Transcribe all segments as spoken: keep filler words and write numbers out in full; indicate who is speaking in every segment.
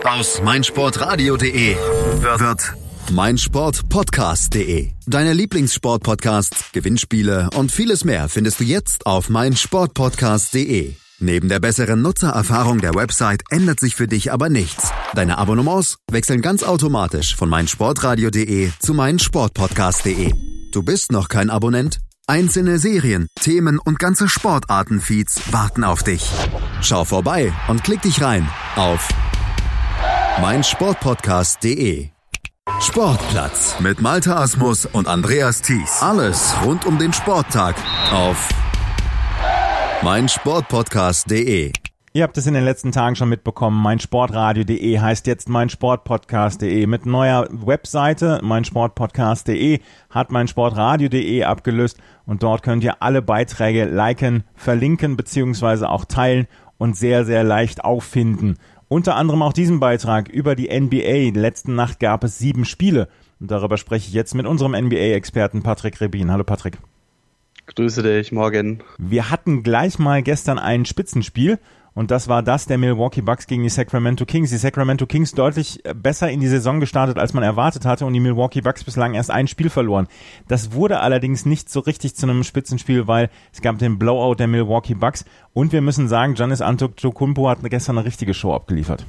Speaker 1: Aus meinsportradio.de wird meinsportpodcast.de. Deine Lieblingssportpodcasts, Gewinnspiele und vieles mehr findest du jetzt auf meinsportpodcast.de. Neben der besseren Nutzererfahrung der Website ändert sich für dich aber nichts. Deine Abonnements wechseln ganz automatisch von meinsportradio.de zu meinsportpodcast.de. Du bist noch kein Abonnent? Einzelne Serien, Themen und ganze Sportarten-Feeds warten auf dich. Schau vorbei und klick dich rein auf meinsportpodcast.de. Sportplatz mit Malte Asmus und Andreas Thies. Alles rund um den Sporttag auf meinsportpodcast.de.
Speaker 2: Ihr habt es in den letzten Tagen schon mitbekommen, meinsportradio.de heißt jetzt meinsportpodcast.de. Mit neuer Webseite meinsportpodcast.de hat meinsportradio.de abgelöst und dort könnt ihr alle Beiträge liken, verlinken bzw. auch teilen und sehr, sehr leicht auffinden. Unter anderem auch diesen Beitrag über die N B A. Letzte Nacht gab es sieben Spiele und darüber spreche ich jetzt mit unserem N B A-Experten Patrick Rebin. Hallo Patrick.
Speaker 3: Grüße dich, morgen.
Speaker 2: Wir hatten gleich mal gestern ein Spitzenspiel und das war das der Milwaukee Bucks gegen die Sacramento Kings. Die Sacramento Kings deutlich besser in die Saison gestartet, als man erwartet hatte und die Milwaukee Bucks bislang erst ein Spiel verloren. Das wurde allerdings nicht so richtig zu einem Spitzenspiel, weil es gab den Blowout der Milwaukee Bucks und wir müssen sagen, Giannis Antetokounmpo hat gestern eine richtige Show abgeliefert.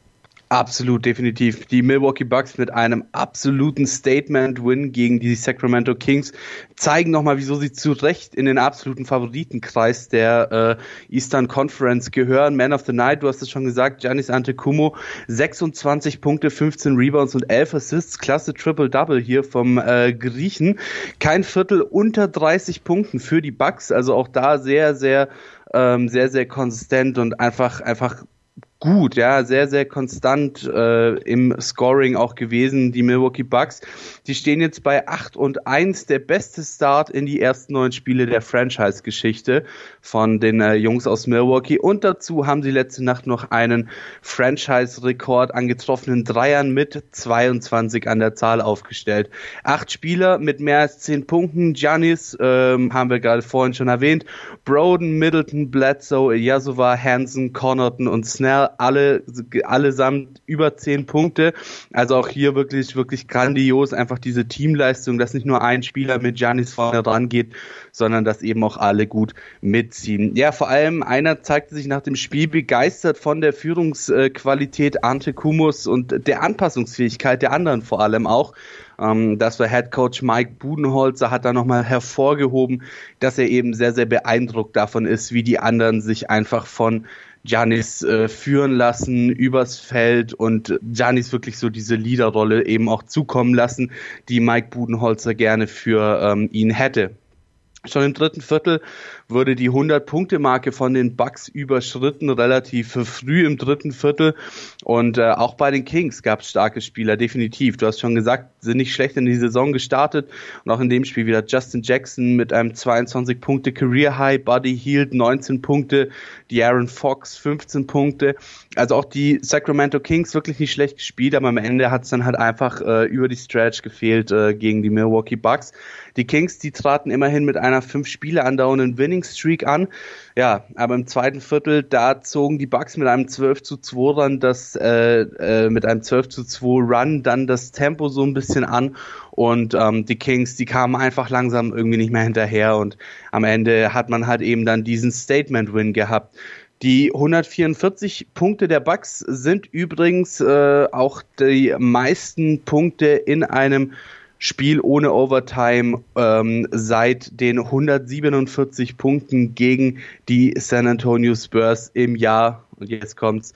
Speaker 3: Absolut, definitiv. Die Milwaukee Bucks mit einem absoluten Statement-Win gegen die Sacramento Kings zeigen nochmal, wieso sie zu Recht in den absoluten Favoritenkreis der äh, Eastern Conference gehören. Man of the Night, du hast es schon gesagt, Giannis Antetokounmpo, sechsundzwanzig Punkte, fünfzehn Rebounds und elf Assists, klasse Triple-Double hier vom äh, Griechen. Kein Viertel unter dreißig Punkten für die Bucks, also auch da sehr, sehr, ähm, sehr, sehr konsistent und einfach, einfach gut, ja, sehr, sehr konstant äh, im Scoring auch gewesen, die Milwaukee Bucks. Die stehen jetzt bei acht und eins, der beste Start in die ersten neun Spiele der Franchise-Geschichte von den äh, Jungs aus Milwaukee. Und dazu haben sie letzte Nacht noch einen Franchise-Rekord an getroffenen Dreiern mit zweiundzwanzig an der Zahl aufgestellt. Acht Spieler mit mehr als zehn Punkten. Giannis, ähm, haben wir gerade vorhin schon erwähnt. Broden, Middleton, Bledsoe, Ilyasova, Hansen, Connaughton und Snell. Alle, allesamt über zehn Punkte. Also auch hier wirklich, wirklich grandios. Einfach diese Teamleistung, dass nicht nur ein Spieler mit Giannis vorne dran geht, sondern dass eben auch alle gut mitziehen. Ja, vor allem einer zeigte sich nach dem Spiel begeistert von der Führungsqualität Antetokounmpos und der Anpassungsfähigkeit der anderen vor allem auch. Das war Head Coach Mike Budenholzer, hat da nochmal hervorgehoben, dass er eben sehr, sehr beeindruckt davon ist, wie die anderen sich einfach von Giannis äh, führen lassen übers Feld und Giannis wirklich so diese Leaderrolle eben auch zukommen lassen, die Mike Budenholzer gerne für ähm, ihn hätte. Schon im dritten Viertel wurde die hundert-Punkte-Marke von den Bucks überschritten, relativ früh im dritten Viertel. Und äh, auch bei den Kings gab es starke Spieler, definitiv. Du hast schon gesagt, sind nicht schlecht in die Saison gestartet. Und auch in dem Spiel wieder Justin Jackson mit einem zweiundzwanzig Punkte Career High, Buddy Hield neunzehn Punkte, De'Aaron Fox fünfzehn Punkte. Also auch die Sacramento Kings wirklich nicht schlecht gespielt, aber am Ende hat es dann halt einfach äh, über die Stretch gefehlt äh, gegen die Milwaukee Bucks. Die Kings, die traten immerhin mit einer fünf Spiele andauernden Winning Streak an. Ja, aber im zweiten Viertel, da zogen die Bucks mit einem zwölf zu zwei Run das, äh, äh, mit einem zwölf zu zwei Run dann das Tempo so ein bisschen an und ähm, die Kings, die kamen einfach langsam irgendwie nicht mehr hinterher und am Ende hat man halt eben dann diesen Statement-Win gehabt. Die hundertvierundvierzig Punkte der Bucks sind übrigens äh, auch die meisten Punkte in einem Spiel ohne Overtime ähm, seit den hundertsiebenundvierzig Punkten gegen die San Antonio Spurs im Jahr, und jetzt kommt's,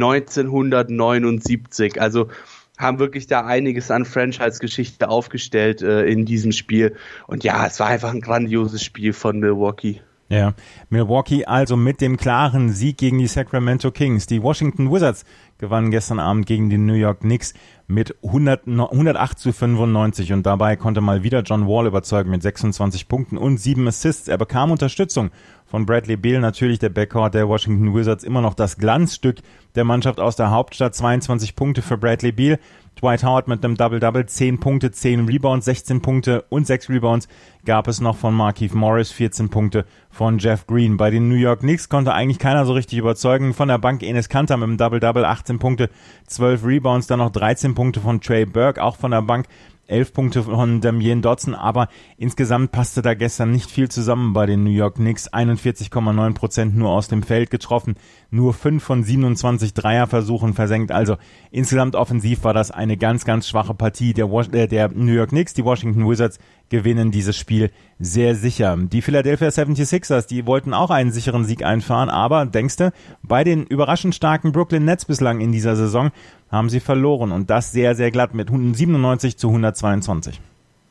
Speaker 3: neunzehnhundertneunundsiebzig. Also haben wirklich da einiges an Franchise-Geschichte aufgestellt äh, in diesem Spiel. Und ja, es war einfach ein grandioses Spiel von Milwaukee.
Speaker 2: Ja, Milwaukee also mit dem klaren Sieg gegen die Sacramento Kings. Die Washington Wizards gewannen gestern Abend gegen die New York Knicks mit hundert, hundertacht zu fünfundneunzig und dabei konnte mal wieder John Wall überzeugen mit sechsundzwanzig Punkten und sieben Assists. Er bekam Unterstützung von Bradley Beal, natürlich der Backcourt der Washington Wizards, immer noch das Glanzstück der Mannschaft aus der Hauptstadt, zweiundzwanzig Punkte für Bradley Beal. Dwight Howard mit einem Double-Double, zehn Punkte, zehn Rebounds, sechzehn Punkte und sechs Rebounds gab es noch von Markieff Morris, vierzehn Punkte von Jeff Green. Bei den New York Knicks konnte eigentlich keiner so richtig überzeugen. Von der Bank Enes Kanter mit einem Double-Double, achtzehn Punkte, zwölf Rebounds, dann noch dreizehn Punkte von Trey Burke, auch von der Bank. elf Punkte von Damien Dotson, aber insgesamt passte da gestern nicht viel zusammen bei den New York Knicks. einundvierzig Komma neun Prozent nur aus dem Feld getroffen, nur fünf von siebenundzwanzig Dreierversuchen versenkt. Also insgesamt offensiv war das eine ganz, ganz schwache Partie der, äh, der New York Knicks. Die Washington Wizards gewinnen dieses Spiel sehr sicher. Die Philadelphia seventy-sixers, die wollten auch einen sicheren Sieg einfahren, aber denkst du, bei den überraschend starken Brooklyn Nets bislang in dieser Saison haben sie verloren und das sehr, sehr glatt mit siebenundneunzig zu hundertzweiundzwanzig.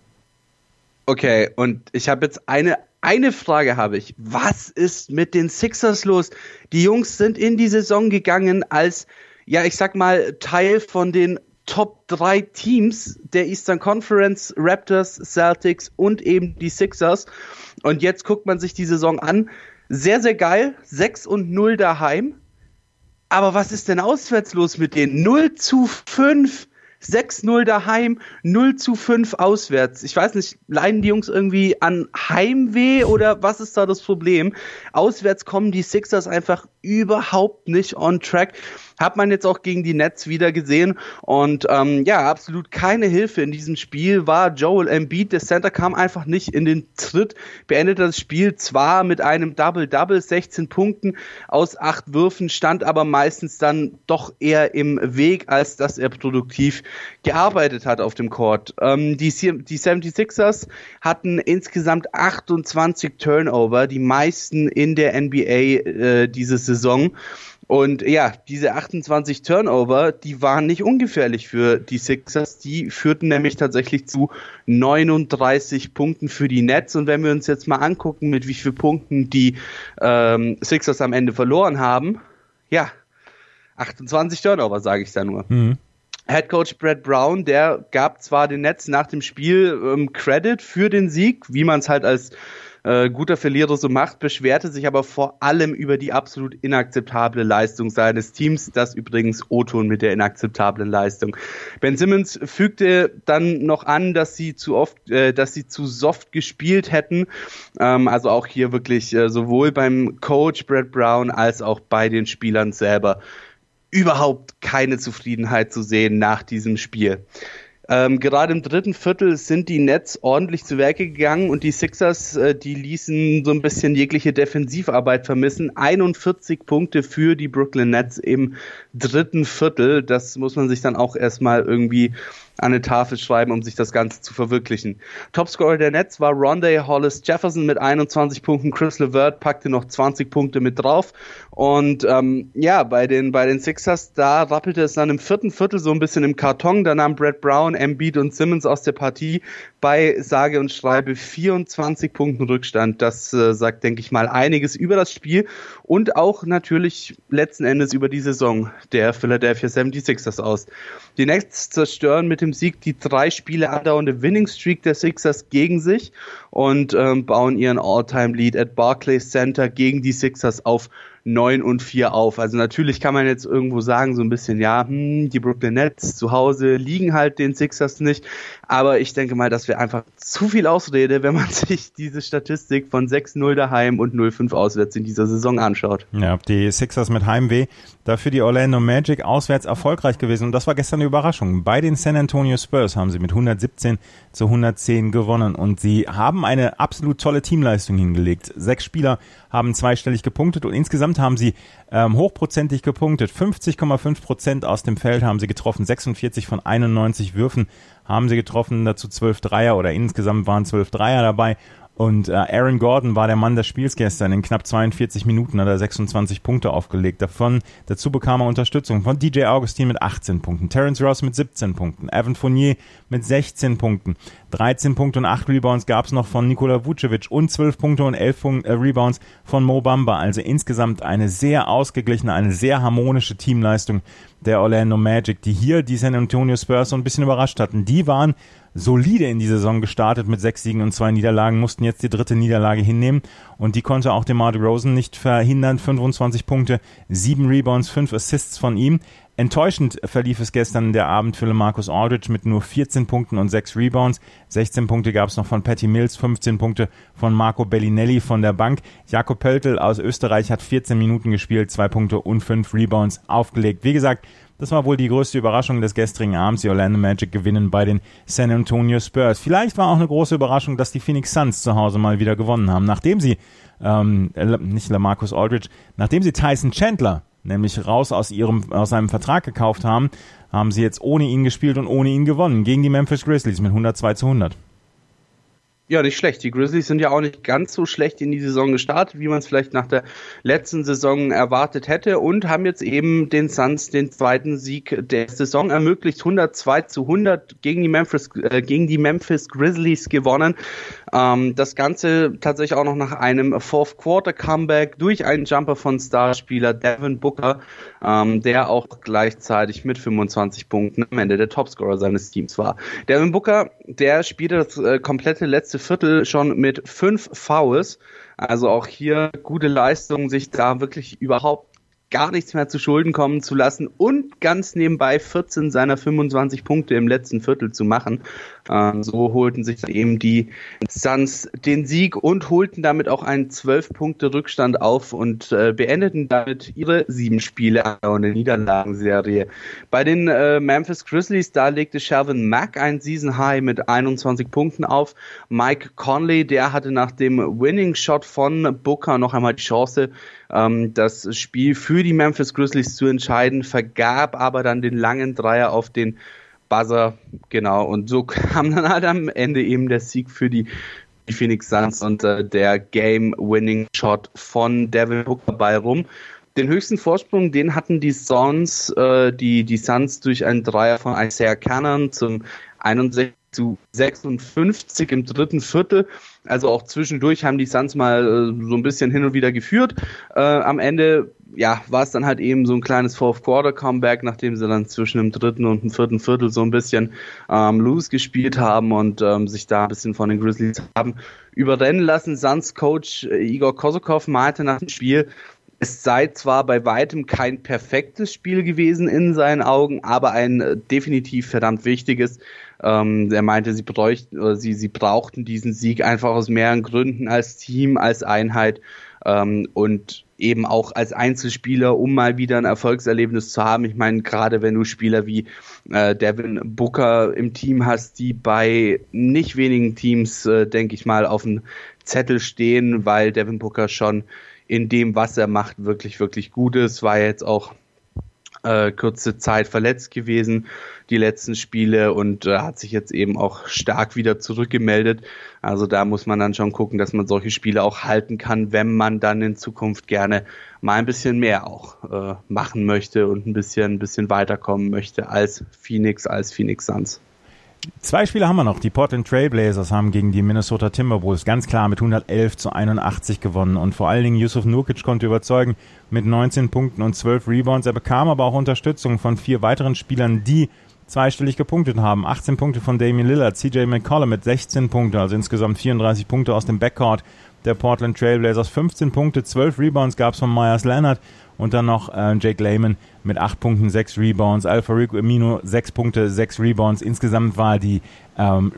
Speaker 3: Okay, und ich habe jetzt eine, eine Frage habe ich. Was ist mit den Sixers los? Die Jungs sind in die Saison gegangen als, ja, ich sag mal, Teil von den Top drei Teams der Eastern Conference, Raptors, Celtics und eben die Sixers. Und jetzt guckt man sich die Saison an. Sehr, sehr geil. sechs und null daheim. Aber was ist denn auswärts los mit denen? null zu fünf. sechs null daheim, null zu fünf auswärts. Ich weiß nicht, leiden die Jungs irgendwie an Heimweh oder was ist da das Problem? Auswärts kommen die Sixers einfach überhaupt nicht on track. Hat man jetzt auch gegen die Nets wieder gesehen und ähm, ja, absolut keine Hilfe in diesem Spiel war Joel Embiid. Der Center kam einfach nicht in den Tritt, beendete das Spiel zwar mit einem Double-Double, sechzehn Punkten aus acht Würfen, stand aber meistens dann doch eher im Weg, als dass er produktiv gearbeitet hat auf dem Court. Ähm, die, die seventy-sixers hatten insgesamt achtundzwanzig Turnover, die meisten in der N B A äh, diese Saison. Und ja, diese achtundzwanzig Turnover, die waren nicht ungefährlich für die Sixers. Die führten nämlich tatsächlich zu neununddreißig Punkten für die Nets. Und wenn wir uns jetzt mal angucken, mit wie vielen Punkten die ähm, Sixers am Ende verloren haben, ja, achtundzwanzig Turnover, sage ich da nur. Mhm. Head Coach Brett Brown, der gab zwar den Nets nach dem Spiel ähm, Credit für den Sieg, wie man es halt als äh, guter Verlierer so macht, beschwerte sich aber vor allem über die absolut inakzeptable Leistung seines Teams, das übrigens O-Ton mit der inakzeptablen Leistung. Ben Simmons fügte dann noch an, dass sie zu oft, äh, dass sie zu soft gespielt hätten, ähm, also auch hier wirklich äh, sowohl beim Coach Brett Brown als auch bei den Spielern selber überhaupt keine Zufriedenheit zu sehen nach diesem Spiel. Ähm, gerade im dritten Viertel sind die Nets ordentlich zu Werke gegangen und die Sixers, äh, die ließen so ein bisschen jegliche Defensivarbeit vermissen. einundvierzig Punkte für die Brooklyn Nets im dritten Viertel. Das muss man sich dann auch erstmal irgendwie an eine Tafel schreiben, um sich das Ganze zu verwirklichen. Topscorer der Nets war Rondé Hollis Jefferson mit einundzwanzig Punkten. Chris LeVert packte noch zwanzig Punkte mit drauf. Und ähm, ja, bei den bei den Sixers, da rappelte es dann im vierten Viertel so ein bisschen im Karton. Da nahm Brett Brown, Embiid und Simmons aus der Partie bei sage und schreibe vierundzwanzig Punkten Rückstand. Das äh, sagt, denke ich mal, einiges über das Spiel und auch natürlich letzten Endes über die Saison der Philadelphia seventy-sixers aus. Die Nets zerstören mit dem Sieg die drei Spiele andauernde Winning Streak der Sixers gegen sich und ähm, bauen ihren All-Time-Lead at Barclays Center gegen die Sixers auf neun und vier auf. Also natürlich kann man jetzt irgendwo sagen, so ein bisschen, ja, hm, die Brooklyn Nets zu Hause liegen halt den Sixers nicht, aber ich denke mal, das wäre einfach zu viel Ausrede, wenn man sich diese Statistik von sechs null daheim und null fünf auswärts in dieser Saison anschaut.
Speaker 2: Ja, die Sixers mit Heimweh, dafür die Orlando Magic auswärts erfolgreich gewesen und das war gestern eine Überraschung. Bei den San Antonio Spurs haben sie mit hundertsiebzehn zu hundertzehn gewonnen und sie haben eine absolut tolle Teamleistung hingelegt. Sechs Spieler haben zweistellig gepunktet und insgesamt haben sie ähm, hochprozentig gepunktet. fünfzig Komma fünf Prozent aus dem Feld haben sie getroffen, sechsundvierzig von einundneunzig Würfen haben sie getroffen, dazu zwölf Dreier oder insgesamt waren zwölf Dreier dabei. Und äh, Aaron Gordon war der Mann des Spiels gestern. In knapp zweiundvierzig Minuten hat er sechsundzwanzig Punkte aufgelegt. Davon, dazu bekam er Unterstützung von D J Augustin mit achtzehn Punkten, Terrence Ross mit siebzehn Punkten, Evan Fournier mit sechzehn Punkten, dreizehn Punkte und acht Rebounds gab es noch von Nikola Vucevic und zwölf Punkte und elf äh, Rebounds von Mo Bamba. Also insgesamt eine sehr ausgeglichene, eine sehr harmonische Teamleistung der Orlando Magic, die hier die San Antonio Spurs so ein bisschen überrascht hatten. Die waren solide in die Saison gestartet mit sechs Siegen und zwei Niederlagen, mussten jetzt die dritte Niederlage hinnehmen und die konnte auch DeMar DeRozan nicht verhindern. fünfundzwanzig Punkte, sieben Rebounds, fünf Assists von ihm. Enttäuschend verlief es gestern der Abend für LaMarcus Aldridge mit nur vierzehn Punkten und sechs Rebounds. sechzehn Punkte gab es noch von Patty Mills, fünfzehn Punkte von Marco Bellinelli von der Bank. Jakob Poeltl aus Österreich hat vierzehn Minuten gespielt, zwei Punkte und fünf Rebounds aufgelegt. Wie gesagt, das war wohl die größte Überraschung des gestrigen Abends. Die Orlando Magic gewinnen bei den San Antonio Spurs. Vielleicht war auch eine große Überraschung, dass die Phoenix Suns zu Hause mal wieder gewonnen haben. Nachdem sie, ähm, nicht LaMarcus Aldridge, nachdem sie Tyson Chandler nämlich raus aus ihrem aus seinem Vertrag gekauft haben, haben sie jetzt ohne ihn gespielt und ohne ihn gewonnen gegen die Memphis Grizzlies mit hundertzwei zu hundert.
Speaker 3: Ja, nicht schlecht. Die Grizzlies sind ja auch nicht ganz so schlecht in die Saison gestartet, wie man es vielleicht nach der letzten Saison erwartet hätte, und haben jetzt eben den Suns den zweiten Sieg der Saison ermöglicht. hundertzwei zu hundert gegen die Memphis, äh, gegen die Memphis Grizzlies gewonnen. Ähm, das Ganze tatsächlich auch noch nach einem Fourth Quarter Comeback durch einen Jumper von Starspieler Devin Booker, ähm, der auch gleichzeitig mit fünfundzwanzig Punkten am Ende der Topscorer seines Teams war. Devin Booker, der spielte das äh, komplette letzte Viertel schon mit fünf Fouls. Also auch hier gute Leistung, sich da wirklich überhaupt gar nichts mehr zu Schulden kommen zu lassen und ganz nebenbei vierzehn seiner fünfundzwanzig Punkte im letzten Viertel zu machen. Ähm, so holten sich eben die Suns den Sieg und holten damit auch einen zwölf Punkte Rückstand auf und äh, beendeten damit ihre sieben Spiele und eine Niederlagenserie. Bei den äh, Memphis Grizzlies, da legte Shelvin Mack ein Season High mit einundzwanzig Punkten auf. Mike Conley, der hatte nach dem Winning Shot von Booker noch einmal die Chance, ähm, das Spiel für die Memphis Grizzlies zu entscheiden, vergab aber dann den langen Dreier auf den Buzzer, genau, und so kam dann halt am Ende eben der Sieg für die, die Phoenix Suns und äh, der Game-Winning-Shot von Devin Booker bei rum. Den höchsten Vorsprung, den hatten die Suns, äh, die, die Suns durch einen Dreier von Isaiah Cannon zum einundsechzig zu sechsundfünfzig im dritten Viertel. Also auch zwischendurch haben die Suns mal äh, so ein bisschen hin und wieder geführt. Äh, am Ende ja, war es dann halt eben so ein kleines Fourth Quarter Comeback, nachdem sie dann zwischen dem dritten und dem vierten Viertel so ein bisschen ähm, loose gespielt haben und ähm, sich da ein bisschen von den Grizzlies haben überrennen lassen. Suns Coach äh, Igor Kozakov meinte nach dem Spiel, es sei zwar bei weitem kein perfektes Spiel gewesen in seinen Augen, aber ein äh, definitiv verdammt wichtiges. Ähm, er meinte, sie, bräuchten, oder sie, sie brauchten diesen Sieg einfach aus mehreren Gründen, als Team, als Einheit ähm, und eben auch als Einzelspieler, um mal wieder ein Erfolgserlebnis zu haben. Ich meine, gerade wenn du Spieler wie äh, Devin Booker im Team hast, die bei nicht wenigen Teams, äh, denke ich mal, auf dem Zettel stehen, weil Devin Booker schon in dem, was er macht, wirklich, wirklich gut ist, war jetzt auch äh, kurze Zeit verletzt gewesen, die letzten Spiele, und äh, hat sich jetzt eben auch stark wieder zurückgemeldet. Also da muss man dann schon gucken, dass man solche Spiele auch halten kann, wenn man dann in Zukunft gerne mal ein bisschen mehr auch äh, machen möchte und ein bisschen, ein bisschen weiterkommen möchte als Phoenix, als Phoenix Suns.
Speaker 2: Zwei Spiele haben wir noch. Die Portland Trail Blazers haben gegen die Minnesota Timberwolves ganz klar mit hundertelf zu einundachtzig gewonnen, und vor allen Dingen Yusuf Nurkic konnte überzeugen mit neunzehn Punkten und zwölf Rebounds. Er bekam aber auch Unterstützung von vier weiteren Spielern, die zweistellig gepunktet haben. achtzehn Punkte von Damian Lillard, C J McCollum mit sechzehn Punkte, also insgesamt vierunddreißig Punkte aus dem Backcourt der Portland Trail Blazers. fünfzehn Punkte, zwölf Rebounds gab es von Myers Leonard. Und dann noch äh, Jake Layman mit acht Punkten, sechs Rebounds. Al-Farouq Aminu, sechs Punkte, sechs Rebounds. Insgesamt war die ähm,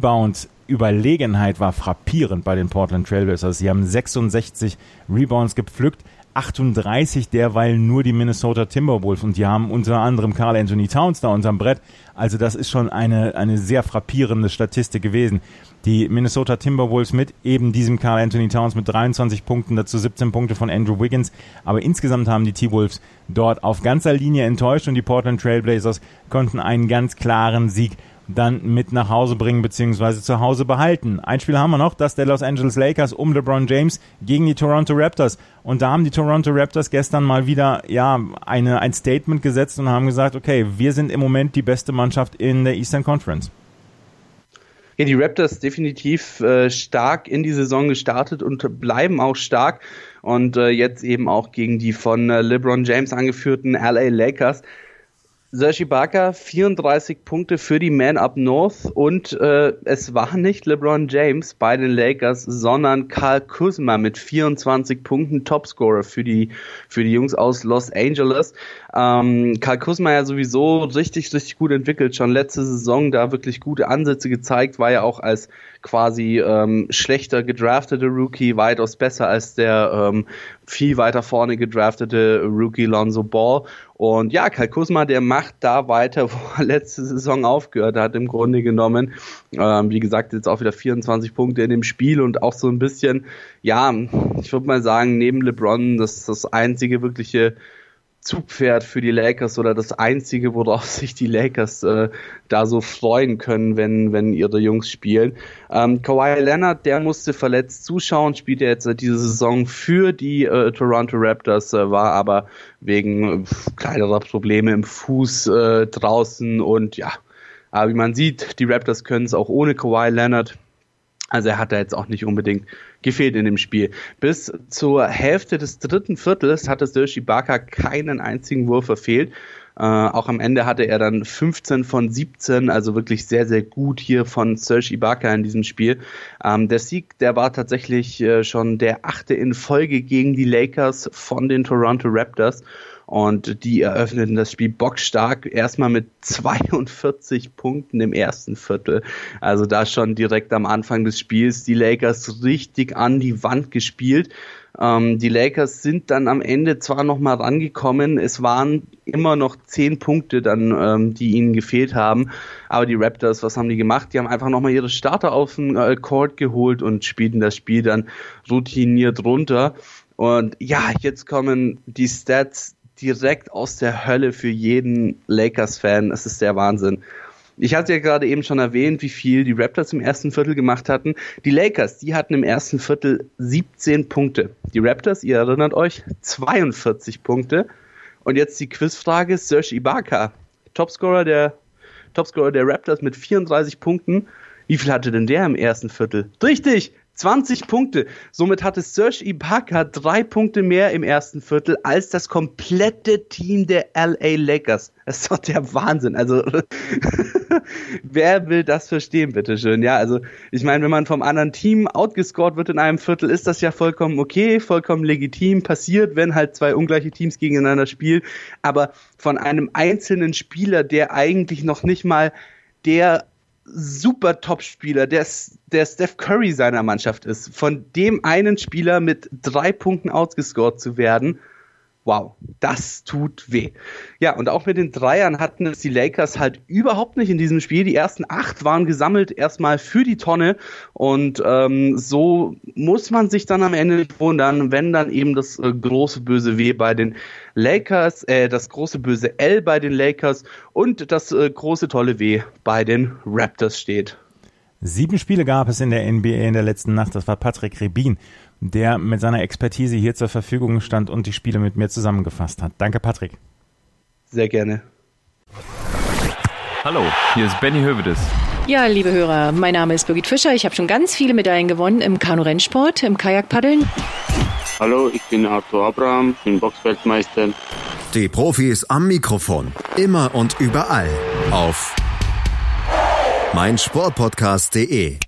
Speaker 2: Rebound-Überlegenheit war frappierend bei den Portland Trail Blazers. Sie haben sechsundsechzig Rebounds gepflückt, achtunddreißig derweil nur die Minnesota Timberwolves, und die haben unter anderem Karl Anthony Towns da unterm Brett. Also das ist schon eine, eine sehr frappierende Statistik gewesen. Die Minnesota Timberwolves mit eben diesem Karl Anthony Towns mit dreiundzwanzig Punkten, dazu siebzehn Punkte von Andrew Wiggins. Aber insgesamt haben die T-Wolves dort auf ganzer Linie enttäuscht, und die Portland Trail Blazers konnten einen ganz klaren Sieg dann mit nach Hause bringen bzw. zu Hause behalten. Ein Spiel haben wir noch, das der Los Angeles Lakers um LeBron James gegen die Toronto Raptors. Und da haben die Toronto Raptors gestern mal wieder ja eine ein Statement gesetzt und haben gesagt, okay, wir sind im Moment die beste Mannschaft in der Eastern Conference.
Speaker 3: Ja, die Raptors definitiv äh, stark in die Saison gestartet und bleiben auch stark. Und äh, jetzt eben auch gegen die von äh, LeBron James angeführten L A Lakers Serge Ibaka, vierunddreißig Punkte für die Man Up North und äh, es war nicht LeBron James bei den Lakers, sondern Kyle Kuzma mit vierundzwanzig Punkten, Topscorer für die für die Jungs aus Los Angeles. Ähm, Kyle Kuzma ja sowieso richtig, richtig gut entwickelt, schon letzte Saison da wirklich gute Ansätze gezeigt, war ja auch als quasi ähm, schlechter gedraftete Rookie weitaus besser als der ähm, viel weiter vorne gedraftete Rookie Lonzo Ball. Und ja, Kyle Kuzma, der macht da weiter, wo er letzte Saison aufgehört hat, im Grunde genommen. Ähm, wie gesagt, jetzt auch wieder vierundzwanzig Punkte in dem Spiel und auch so ein bisschen, ja, ich würde mal sagen, neben LeBron das das einzige wirkliche Zugpferd für die Lakers oder das einzige, worauf sich die Lakers äh, da so freuen können, wenn wenn ihre Jungs spielen. Ähm, Kawhi Leonard, der musste verletzt zuschauen, spielt ja jetzt diese Saison für die äh, Toronto Raptors, äh, war aber wegen äh, kleinerer Probleme im Fuß äh, draußen und ja, aber wie man sieht, die Raptors können es auch ohne Kawhi Leonard. Also er hat da jetzt auch nicht unbedingt gefehlt in dem Spiel. Bis zur Hälfte des dritten Viertels hatte Serge Ibaka keinen einzigen Wurf verfehlt. Äh, auch am Ende hatte er dann fünfzehn von siebzehn, also wirklich sehr, sehr gut hier von Serge Ibaka in diesem Spiel. Ähm, der Sieg, der war tatsächlich äh, schon der achte in Folge gegen die Lakers von den Toronto Raptors. Und die eröffneten das Spiel bockstark, erstmal mit zweiundvierzig Punkten im ersten Viertel. Also da schon direkt am Anfang des Spiels die Lakers richtig an die Wand gespielt. Ähm, die Lakers sind dann am Ende zwar nochmal rangekommen, es waren immer noch zehn Punkte dann, ähm, die ihnen gefehlt haben. Aber die Raptors, was haben die gemacht? Die haben einfach nochmal ihre Starter auf den äh, Court geholt und spielten das Spiel dann routiniert runter. Und ja, jetzt kommen die Stats direkt aus der Hölle für jeden Lakers-Fan. Es ist der Wahnsinn. Ich hatte ja gerade eben schon erwähnt, wie viel die Raptors im ersten Viertel gemacht hatten. Die Lakers, die hatten im ersten Viertel siebzehn Punkte. Die Raptors, ihr erinnert euch, zweiundvierzig Punkte. Und jetzt die Quizfrage, Serge Ibaka, Topscorer der, Topscorer der Raptors mit vierunddreißig Punkten. Wie viel hatte denn der im ersten Viertel? Richtig! zwanzig Punkte. Somit hatte Serge Ibaka drei Punkte mehr im ersten Viertel als das komplette Team der L A Lakers. Das ist doch der Wahnsinn. Also, wer will das verstehen, bitteschön? Ja, also, ich meine, wenn man vom anderen Team outgescored wird in einem Viertel, ist das ja vollkommen okay, vollkommen legitim, passiert, wenn halt zwei ungleiche Teams gegeneinander spielen. Aber von einem einzelnen Spieler, der eigentlich noch nicht mal der super Top-Spieler, der, der Steph Curry seiner Mannschaft ist, von dem einen Spieler mit drei Punkten outgescored zu werden, wow, das tut weh. Ja, und auch mit den Dreiern hatten es die Lakers halt überhaupt nicht in diesem Spiel. Die ersten acht waren gesammelt erstmal für die Tonne und ähm, so muss man sich dann am Ende nicht wundern, wenn dann eben das äh, große böse W bei den Lakers, äh, das große böse L bei den Lakers und das äh, große tolle W bei den Raptors steht.
Speaker 2: Sieben Spiele gab es in der N B A in der letzten Nacht. Das war Patrick Rebin, der mit seiner Expertise hier zur Verfügung stand und die Spiele mit mir zusammengefasst hat. Danke, Patrick.
Speaker 3: Sehr gerne.
Speaker 4: Hallo, hier ist Benny Hövedes.
Speaker 5: Ja, liebe Hörer, mein Name ist Birgit Fischer. Ich habe schon ganz viele Medaillen gewonnen im Kanu-Rennsport, im Kajakpaddeln.
Speaker 6: Hallo, ich bin Arthur Abraham, bin Boxweltmeister.
Speaker 1: Die Profis am Mikrofon, immer und überall auf meinsportpodcast punkt de.